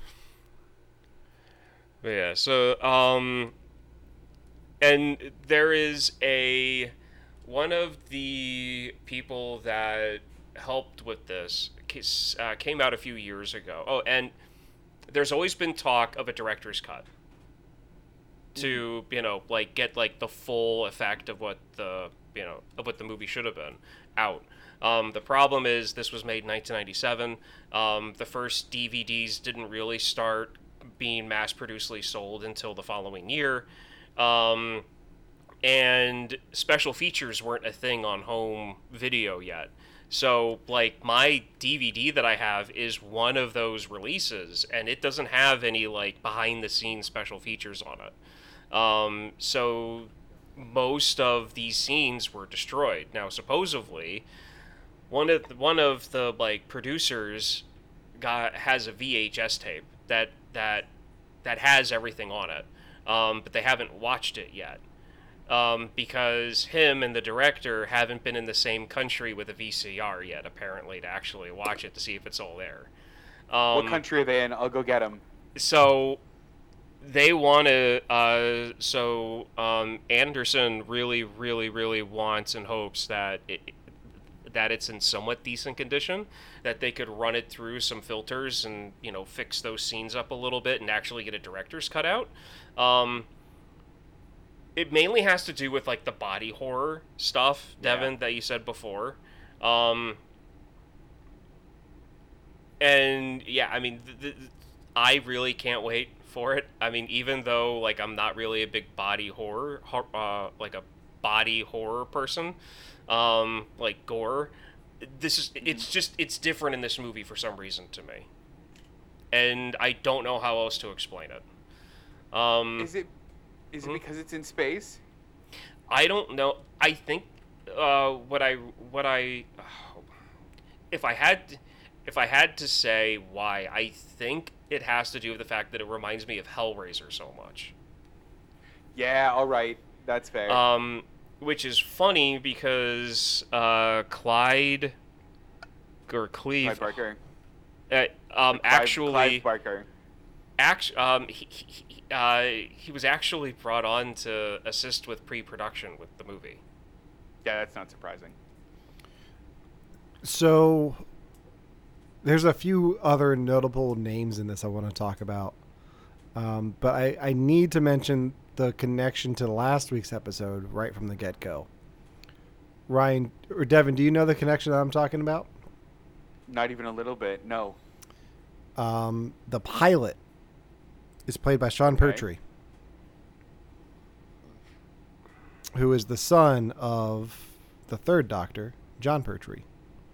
But yeah, so um and there is a one of the people that helped with this ca- uh, came out a few years ago. Oh, and there's always been talk of a director's cut to, you know, like get like the full effect of what the, you know, of what the movie should have been out. Um, the problem is this was made in nineteen ninety-seven. Um, the first D V Ds didn't really start being mass-producedly sold until the following year. Um, and special features weren't a thing on home video yet. So, like, my D V D that I have is one of those releases, and it doesn't have any, like, behind-the-scenes special features on it. Um, so most of these scenes were destroyed. Now, supposedly, one of the, one of the like producers got has a V H S tape that that that has everything on it, um, but they haven't watched it yet. Um, because him and the director haven't been in the same country with a V C R yet, apparently, to actually watch it to see if it's all there. Um, What country are they in? I'll go get them. So they want to. Uh, so um, Anderson really, really, really wants and hopes that it, that it's in somewhat decent condition, that they could run it through some filters and you know fix those scenes up a little bit and actually get a director's cut out. Um, It mainly has to do with, like, the body horror stuff, Devin, yeah. that you said before. Um, and, yeah, I mean, th- th- I really can't wait for it. I mean, even though, like, I'm not really a big body horror, uh, like, a body horror person, um, like, gore, this is, it's just, it's different in this movie for some reason to me. And I don't know how else to explain it. Um, is it... Is it because it's in space? I don't know. I think uh, what I what I oh, if I had if I had to say why, I think it has to do with the fact that it reminds me of Hellraiser so much. Yeah, all right, that's fair. Um, which is funny because uh, Clyde or Cleve. Clyde Barker. Uh, um, Clive, actually. Clive Barker. Act, um, he, he, uh, he was actually brought on to assist with pre-production with the movie. Yeah, that's not surprising. So, there's a few other notable names in this I want to talk about. Um, but I, I need to mention the connection to last week's episode right from the get-go. Ryan, or Devin, do you know the connection that I'm talking about? Not even a little bit, no. Um, the pilot is played by Sean Okay. Pertwee, who is the son of the third Doctor, John Pertwee.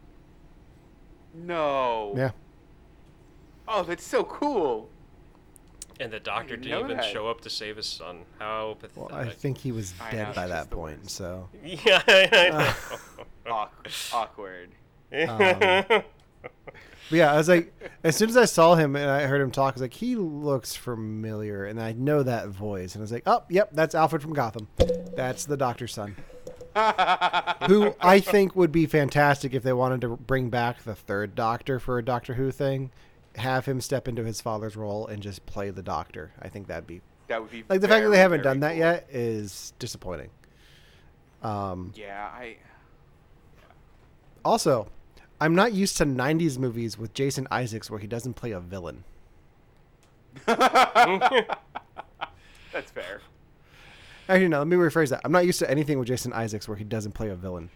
No. Yeah. Oh, that's so cool. And the doctor didn't didn't know even that. show up to save his son. How pathetic. Well, I think he was I dead know, by she's that the point, worst. so. Yeah, I know. Awk- awkward. Um, But yeah, I was like, as soon as I saw him and I heard him talk, I was like, he looks familiar, and I know that voice. And I was like, oh, yep, that's Alfred from Gotham. That's the Doctor's son. Who I think would be fantastic if they wanted to bring back the third Doctor for a Doctor Who thing. Have him step into his father's role and just play the Doctor. I think that'd be... That would be Like, the fact that they very, haven't very done that cool. yet is disappointing. Um, Yeah, I... also... I'm not used to nineties movies with Jason Isaacs where he doesn't play a villain. That's fair. Actually, no, let me rephrase that. I'm not used to anything with Jason Isaacs where he doesn't play a villain.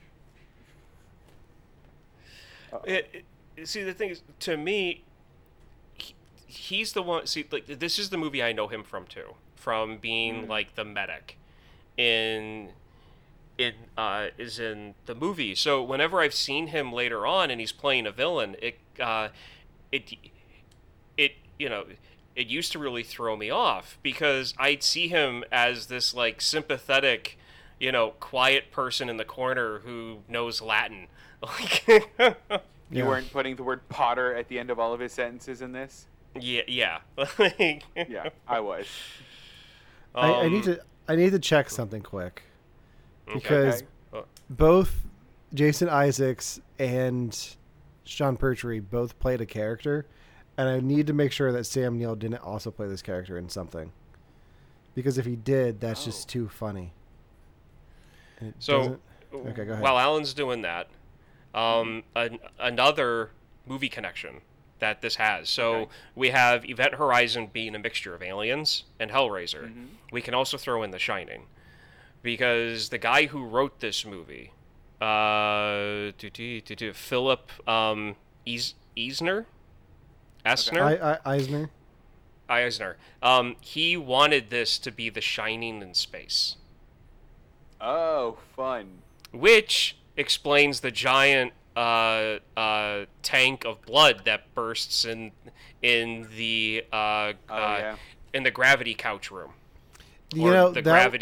It, it, see, the thing is, to me, he, he's the one. See, like this is the movie I know him from too, from being Mm. like the medic in in uh, is in the movie. So whenever I've seen him later on and he's playing a villain, it uh, it it you know. It used to really throw me off because I'd see him as this like sympathetic, you know, quiet person in the corner who knows Latin. Like, You Yeah. weren't putting the word Potter at the end of all of his sentences in this? yeah, yeah. Like, Yeah, I was. I, I um, need to I need to check something quick because Okay. both Jason Isaacs and Sean Pertwee both played a character, and I need to make sure that Sam Neill didn't also play this character in something, because if he did, that's just Oh. too funny. And it So, doesn't- okay, go ahead. while Alan's doing that, um, an, another movie connection that this has. So Okay. we have Event Horizon being a mixture of Aliens and Hellraiser. Mhm. We can also throw in The Shining, because the guy who wrote this movie, uh, do, do, do, do, Philip um, Eis- Eisner, Esner, I, I, Eisner. Eisner. Um, he wanted this to be The Shining in space, Oh, fun. which explains the giant uh, uh, tank of blood that bursts in in the uh, Oh, uh, yeah. in the gravity couch room, You or know the that gravity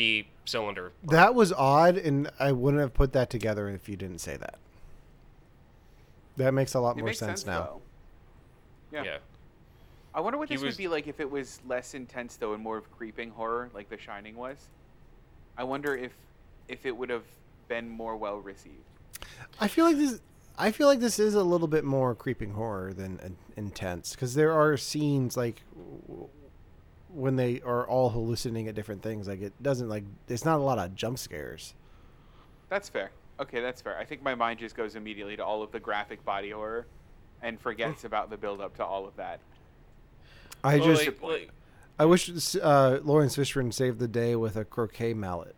cylinder. That was odd, and I wouldn't have put that together if you didn't say that. That makes a lot It more makes sense, sense now. though. Yeah. Yeah. I wonder what He this was- would be like if it was less intense though and more of creeping horror, like The Shining was. I wonder if if it would have been more well received. I feel like this. I feel like this is a little bit more creeping horror than uh, intense, because there are scenes like w- when they are all hallucinating at different things. Like it doesn't like it's not a lot of jump scares. That's fair. Okay, that's fair. I think my mind just goes immediately to all of the graphic body horror and forgets about the build up to all of that. I Well, just like- like- I wish uh, Lawrence Fishburne saved the day with a croquet mallet.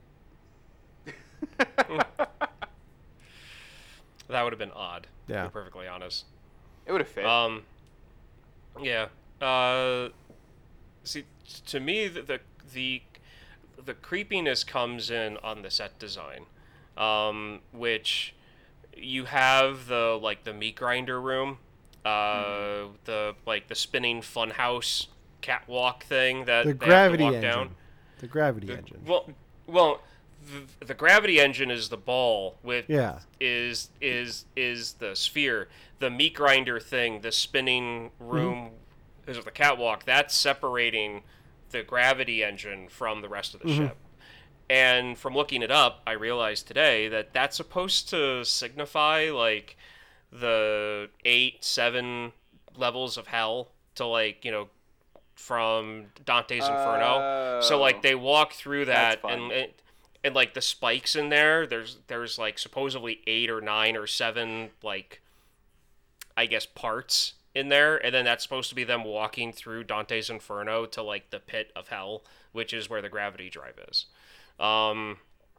that would have been odd. Yeah. To be perfectly honest. It would have fit. Um, yeah. Uh, see, to me, the, the the the creepiness comes in on the set design, um, which you have the like the meat grinder room, uh, Mm-hmm. the like the spinning funhouse catwalk thing that The they gravity have to walk engine. down. The gravity The- engine. Well, well, the, the gravity engine is the ball with Yeah. is is is the sphere. The meat grinder thing, the spinning room, is the catwalk. That's separating the gravity engine from the rest of the ship. And from looking it up, I realized today that that's supposed to signify like the eight, seven levels of hell to like you know from Dante's Inferno. So like Oh. they walk through That's that fun. and. and and like the spikes in there, there's there's like supposedly eight or nine or seven like I guess parts in there, and then that's supposed to be them walking through Dante's Inferno to like the pit of hell, which is where the gravity drive is. Um,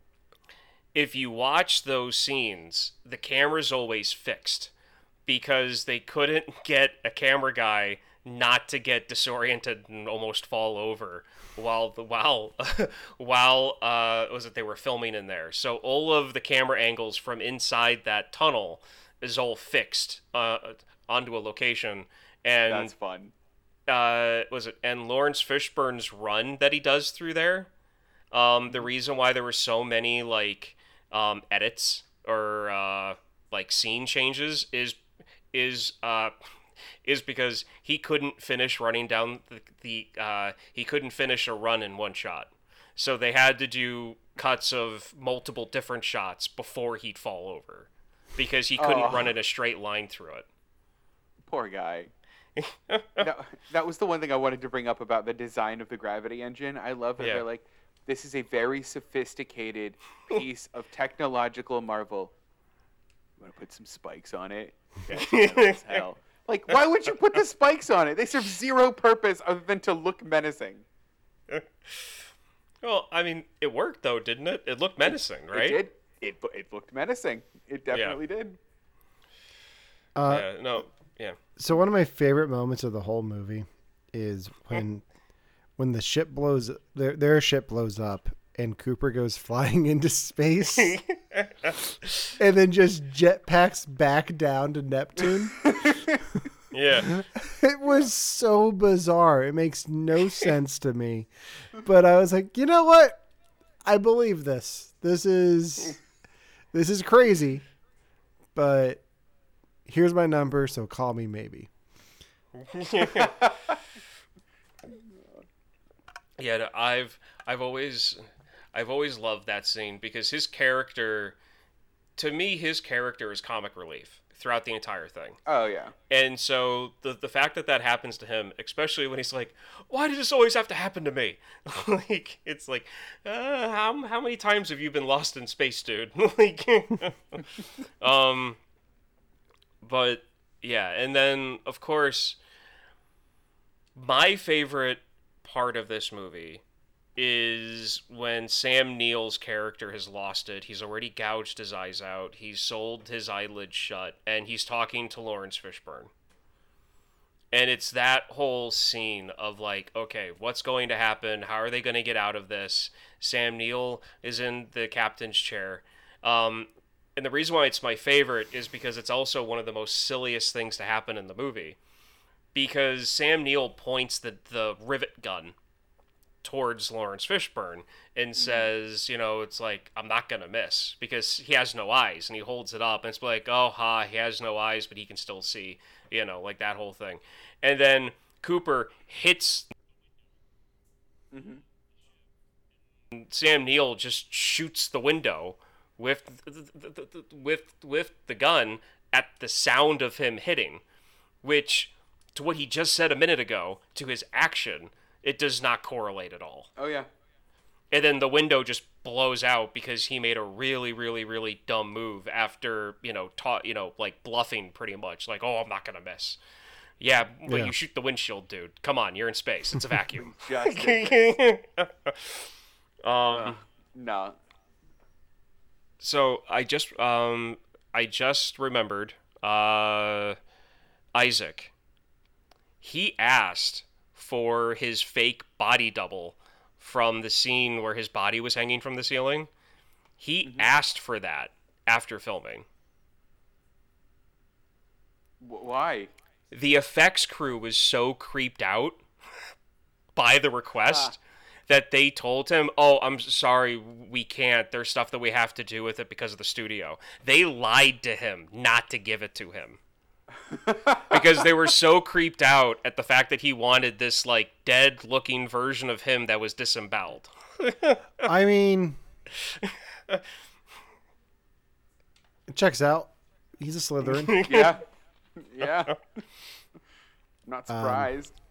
if you watch those scenes, the camera's always fixed because they couldn't get a camera guy not to get disoriented and almost fall over while the while while uh was it they were filming in there. So all of the camera angles from inside that tunnel is all fixed uh onto a location. And That's fun. uh was it and Lawrence Fishburne's run that he does through there, um the reason why there were so many like um edits or uh like scene changes is is uh is because he couldn't finish running down the, the uh he couldn't finish a run in one shot, so they had to do cuts of multiple different shots before he'd fall over because he couldn't Oh. run in a straight line through it. Poor guy. that, that was the one thing I wanted to bring up about the design of the gravity engine. I love that Yeah. they're like, this is a very sophisticated piece of technological marvel. You want to put some spikes on it? That's metal as hell. Like, why would you put the spikes on it? They serve zero purpose other than to look menacing. Well, I mean, it worked though, didn't it? It looked menacing, right? It did. It, it looked menacing. It definitely did. Uh, Yeah, no, yeah. So one of my favorite moments of the whole movie is when when the ship blows their their ship blows up and Cooper goes flying into space and then just jetpacks back down to Neptune. Yeah. It was so bizarre. It makes no sense to me. But I was like, you know what? I believe this. This is this is crazy. But here's my number, so call me maybe. Yeah, no, I've I've always I've always loved that scene because his character, to me, his character is comic relief throughout the entire thing. Oh, yeah. And so the the fact that that happens to him, especially when he's like, "Why does this always have to happen to me?" Like it's like, uh, how how many times have you been lost in space, dude? Like, um, but yeah, and then of course, my favorite part of this movie is when Sam Neill's character has lost it. He's already gouged his eyes out. He's sold his eyelids shut, and he's talking to Lawrence Fishburne. And it's that whole scene of like, okay, what's going to happen? How are they going to get out of this? Sam Neill is in the captain's chair. Um, and the reason why it's my favorite is because it's also one of the most silliest things to happen in the movie. Because Sam Neill points the, the rivet gun towards Lawrence Fishburne and says, you know, it's like, I'm not going to miss because he has no eyes, and he holds it up and it's like, oh, ha, he has no eyes, but he can still see, you know, like that whole thing. And then Cooper hits mm-hmm. Sam Neill just shoots the window with with with the gun at the sound of him hitting, which to what he just said a minute ago to his action, it does not correlate at all. Oh yeah. And then the window just blows out because he made a really, really, really dumb move after, you know, taught, you know, like bluffing pretty much. Like, oh, I'm not going to miss. Yeah, but Yeah. you shoot the windshield, dude. Come on, you're in space. It's a vacuum. Just um, no. So I just, um, I just remembered, uh, Isaac. He asked for his fake body double from the scene where his body was hanging from the ceiling. He mm-hmm. asked for that after filming. W- why? The effects crew was so creeped out by the request ah. that they told him, oh, I'm sorry, we can't. There's stuff that we have to do with it because of the studio. They lied to him not to give it to him. Because they were so creeped out at the fact that he wanted this, like, dead-looking version of him that was disemboweled. I mean, it checks out. He's a Slytherin. Yeah. Yeah. I'm not surprised. Um,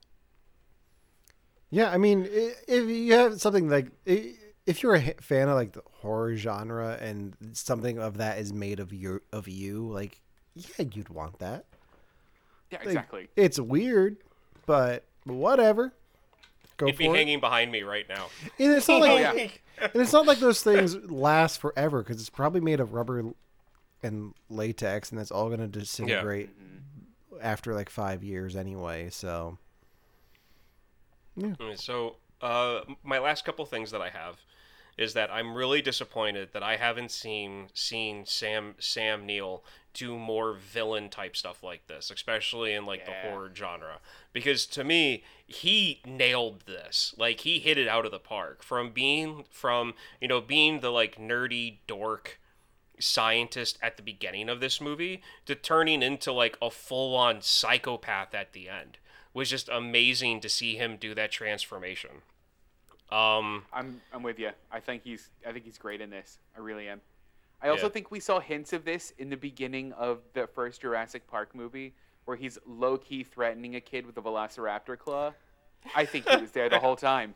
yeah, I mean, if you have something like, if you're a fan of like the horror genre and something of that is made of your of you, like, yeah, you'd want that. Yeah, like, exactly. It's weird, but whatever. Go It'd for be it. hanging behind me right now. And it's not like, oh, yeah. and it's not like those things last forever because it's probably made of rubber and latex, and that's all going to disintegrate yeah. after like five years anyway. So, yeah. So, uh, my last couple things that I have is that I'm really disappointed that I haven't seen seen Sam Sam Neill do more villain type stuff like this, especially in like yeah. the horror genre. Because to me, he nailed this. Like, he hit it out of the park. From being from you know being the like nerdy dork scientist at the beginning of this movie to turning into like a full-on psychopath at the end was just amazing to see him do that transformation. Um, I'm I'm with you. I think he's I think he's great in this. I really am. I also yeah. think we saw hints of this in the beginning of the first Jurassic Park movie, where he's low-key threatening a kid with a velociraptor claw. I think he was there the whole time.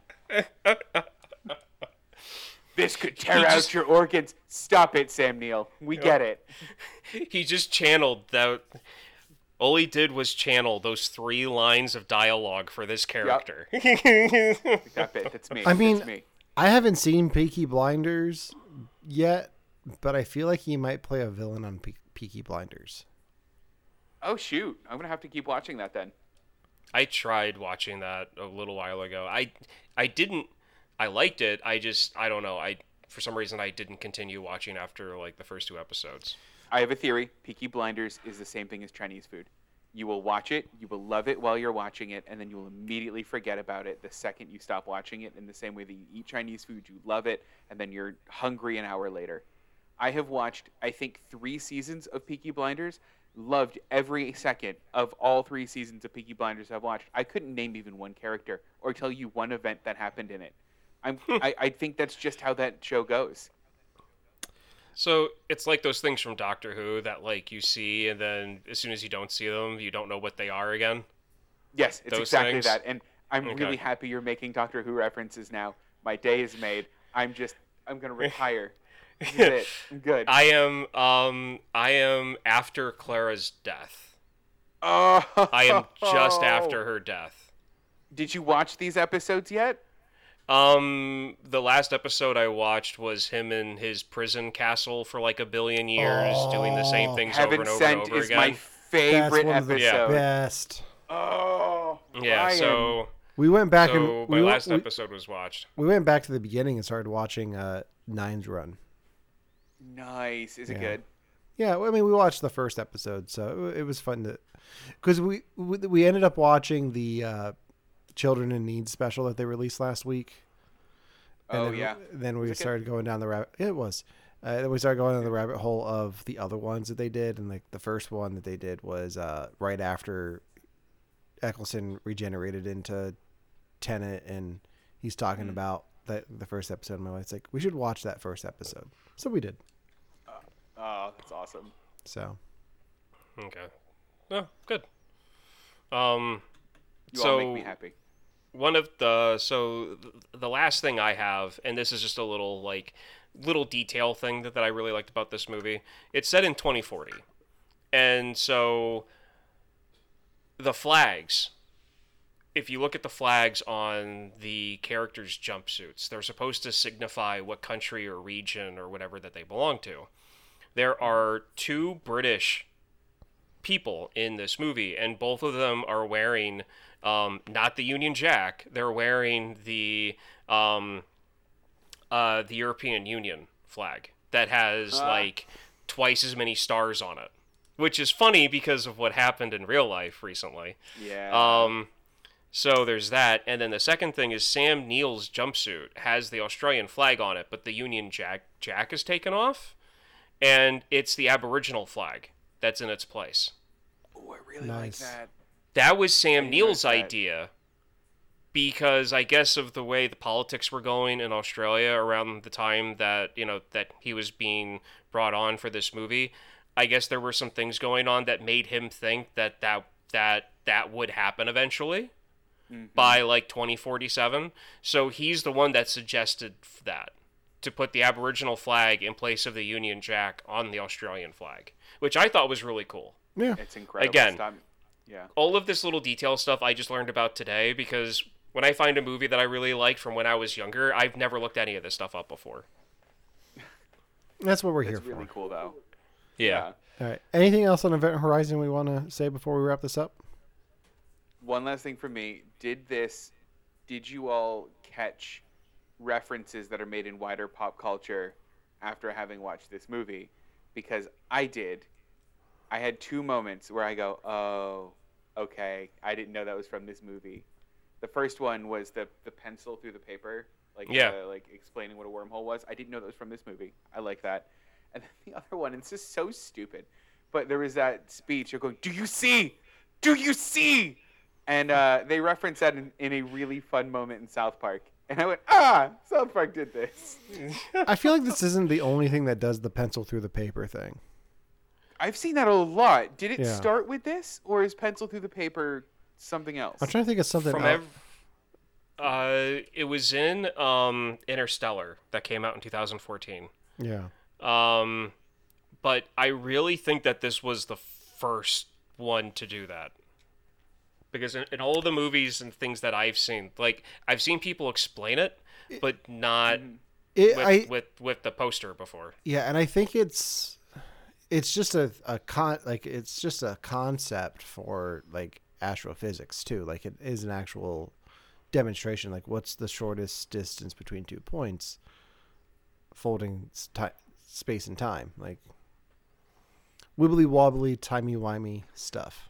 This could tear he out just, your organs. Stop it, Sam Neill. We get it. He just channeled that. All he did was channel those three lines of dialogue for this character. Yep. That bit. That's me. I mean, That's me. I haven't seen Peaky Blinders yet, but I feel like he might play a villain on Pe- Peaky Blinders. Oh, shoot. I'm going to have to keep watching that then. I tried watching that a little while ago. I, I didn't... I liked it. I just... I don't know. I For some reason, I didn't continue watching after, like, the first two episodes. I have a theory. Peaky Blinders is the same thing as Chinese food. You will watch it, you will love it while you're watching it, and then you will immediately forget about it the second you stop watching it, in the same way that you eat Chinese food, you love it, and then you're hungry an hour later. I have watched, I think, three seasons of Peaky Blinders, loved every second of all three seasons of Peaky Blinders I've watched. I couldn't name even one character or tell you one event that happened in it. I'm, I, I think that's just how that show goes. So it's like those things from Doctor Who that, like, you see, and then as soon as you don't see them, you don't know what they are again. Yes, it's those exactly things? that. And I'm Okay. really happy you're making Doctor Who references now. My day is made. I'm just, I'm going to retire. This is it. I'm good. I am, um, I am after Clara's death. Oh. I am just after her death. Did you watch these episodes yet? Um, the last episode I watched was him in his prison castle for like a billion years, Oh, doing the same things Heaven over and over Sent and over is again. my favorite That's one of the episode. best. Oh, yeah, Ryan. so We went back so and my we, last we, episode was watched. we went back to the beginning and started watching uh, Nine's Run. Nice. Is it Yeah. good? Yeah, well, I mean, we watched the first episode, so it, it was fun to, because we we we ended up watching the uh, Children in Need special that they released last week. And Oh then, yeah. Then we Was it good? started going down the rabbit. It was. Uh, then we started going down the rabbit hole of the other ones that they did, and like the first one that they did was uh, right after Eccleston regenerated into Tenet, and he's talking Mm. about that the first episode. And my wife's like, we should watch that first episode, so we did. Oh, that's awesome. So Okay. Oh, good. Um, You so all make me happy. one of the so th- the last thing I have, and this is just a little like little detail thing that, that I really liked about this movie. It's set in twenty forty, and so the flags. If you look at the flags on the characters' jumpsuits, they're supposed to signify what country or region or whatever that they belong to. There are two British people in this movie, and both of them are wearing um, not the Union Jack. They're wearing the um, uh, the European Union flag that has Ah. like twice as many stars on it, which is funny because of what happened in real life recently. Yeah. Um, so there's that, and then the second thing is Sam Neill's jumpsuit has the Australian flag on it, but the Union Jack Jack is taken off, and it's the Aboriginal flag that's in its place. Oh, I really Nice. like that. That was Sam I Neill's noticed that. idea, because I guess of the way the politics were going in Australia around the time that you know that he was being brought on for this movie. I guess there were some things going on that made him think that that that, that would happen eventually. By like twenty forty-seven. So he's the one that suggested that, to put the Aboriginal flag in place of the Union Jack on the Australian flag, which I thought was really cool. yeah, It's incredible. Again. Stop. Yeah. All of this little detail stuff I just learned about today, because when I find a movie that I really liked from when I was younger, I've never looked any of this stuff up before. that's what we're here It's really for. cool though. Yeah. All right. Anything else on Event Horizon we want to say before we wrap this up? One last thing for me. Did this, did you all catch references that are made in wider pop culture after having watched this movie? Because I did. I had two moments where I go, oh, okay, I didn't know that was from this movie. The first one was the, the pencil through the paper, like Yeah. uh, like explaining what a wormhole was. I didn't know that was from this movie. I like that. And then the other one, it's just so stupid. But there was that speech. You're going, do you see? Do you see? And uh, they reference that in, in a really fun moment in South Park. And I went, ah, South Park did this. I feel like this isn't the only thing that does the pencil through the paper thing. I've seen that a lot. Did it Yeah. start with this, or is pencil through the paper something else? I'm trying to think of something From else. ev- uh, it was in um, Interstellar that came out in two thousand fourteen. Yeah. Um, but I really think that this was the first one to do that. Because in, in all of the movies and things that I've seen, like, I've seen people explain it, but not It, with, I, with, with the poster before. yeah, and I think it's it's just a, a con like it's just a concept for like astrophysics too. Like it is an actual demonstration. Like what's the shortest distance between two points? Folding s- ti space and time, like wibbly wobbly, timey wimey stuff.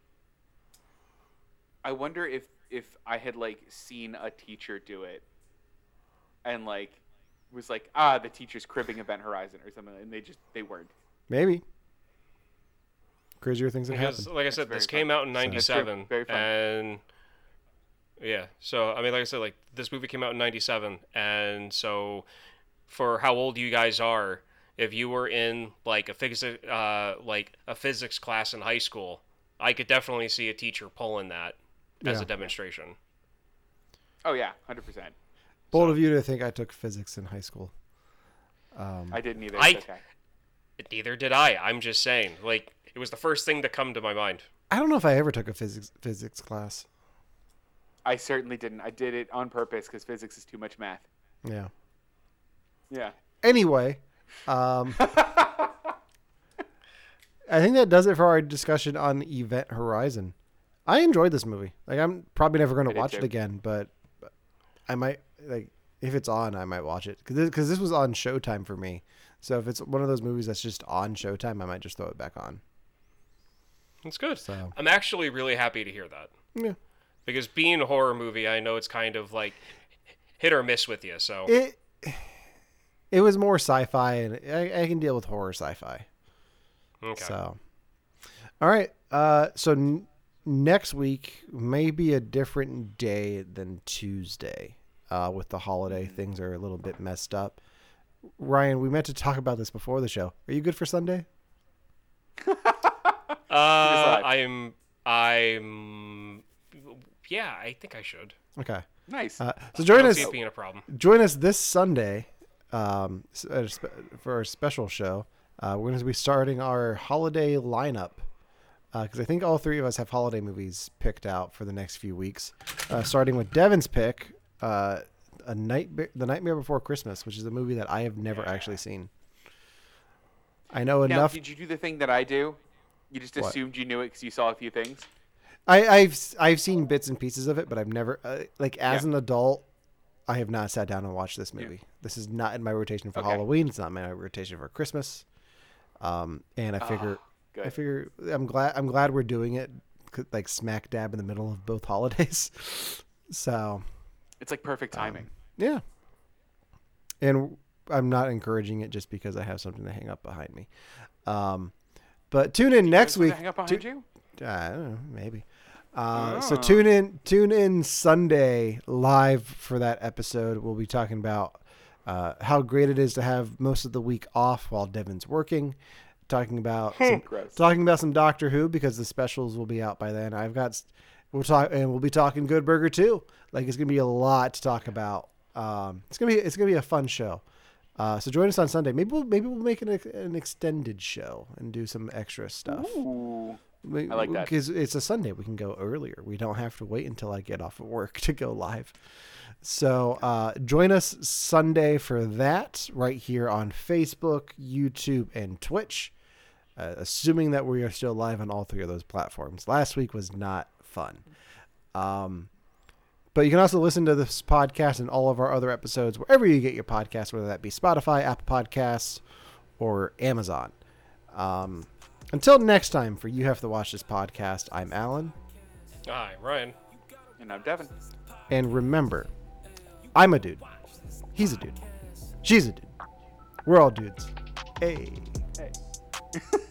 I wonder if if I had like seen a teacher do it, and like was like, ah, the teacher's cribbing Event Horizon or something, and they just they weren't. Maybe crazier things have Because, happened. like I said, very this fun. came out in So- That's true. ninety-seven. Very fun. And, yeah. So, I mean, like I said, like, this movie came out in ninety-seven. And so, for how old you guys are, if you were in, like, a physics, uh, like, a physics class in high school, I could definitely see a teacher pulling that as Yeah. a demonstration. Oh yeah, hundred percent. Bold of you to think I took physics in high school. Um, I didn't either. I- It's okay. Neither did I. I'm just saying. Like, it was the first thing to come to my mind. I don't know if I ever took a physics physics class. I certainly didn't. I did it on purpose because physics is too much math. Yeah. Yeah. Anyway, um, I think that does it for our discussion on Event Horizon. I enjoyed this movie. Like, I'm probably never going I to did watch it too. again, but but I might, like, if it's on, I might watch it because this, 'cause this was on Showtime for me. So if it's one of those movies that's just on Showtime, I might just throw it back on. It's good. So I'm actually really happy to hear that. yeah, Because being a horror movie, I know it's kind of like hit or miss with you. So It it was more sci-fi, and I, I can deal with horror sci-fi. okay. So, all right. Uh, so n- next week may be a different day than Tuesday. Uh, with the holiday, things are a little bit messed up. Ryan, we meant to talk about this before the show. Are you good for Sunday? Uh, I'm, I'm, yeah, I think I should. Okay. Nice. Uh, so I join don't us. see it being a problem. Join us this Sunday um, s- at a spe- for a special show. Uh, we're going to be starting our holiday lineup because I think all three of us have holiday movies picked out for the next few weeks. Uh, starting with Devin's pick, uh, a night, The Nightmare Before Christmas, which is a movie that I have never actually seen. I know Now, enough. did you do the thing that I do? You just What? assumed you knew it because you saw a few things? I, I've I've seen bits and pieces of it, but I've never uh, like as Yeah. an adult, I have not sat down and watched this movie. This is not in my rotation for Okay. Halloween. It's not in my rotation for Christmas. Um, and I figure, good. I figure, I'm glad I'm glad we're doing it, c- like smack dab in the middle of both holidays. So It's like perfect timing. yeah, and I'm not encouraging it just because I have something to hang up behind me. Um, but tune in next Something to week. hang up behind Tu- you? I don't know, maybe. Uh, So Ah. tune in, tune in Sunday live for that episode. We'll be talking about uh, how great it is to have most of the week off while Devin's working. Talking about some, Gross. talking about some Doctor Who because the specials will be out by then. I've got we'll talk and we'll be talking Good Burger too. Like it's gonna be a lot to talk about. Um, it's gonna be it's gonna be a fun show. Uh, so join us on Sunday. Maybe we'll maybe we'll make an an extended show and do some extra stuff. Ooh. We- I like that. because it's a Sunday. We can go earlier. We don't have to wait until I get off of work to go live. So uh, join us Sunday for that right here on Facebook, YouTube, and Twitch. Uh, assuming that we are still live on all three of those platforms. Last week was not fun. Um, but you can also listen to this podcast and all of our other episodes wherever you get your podcasts, whether that be Spotify, Apple Podcasts, or Amazon. Um, until next time, for You Have to Watch This podcast, I'm Alan. Hi, Ryan. And I'm Devin. And remember, I'm a dude. He's a dude. She's a dude. We're all dudes. Hey. Hey.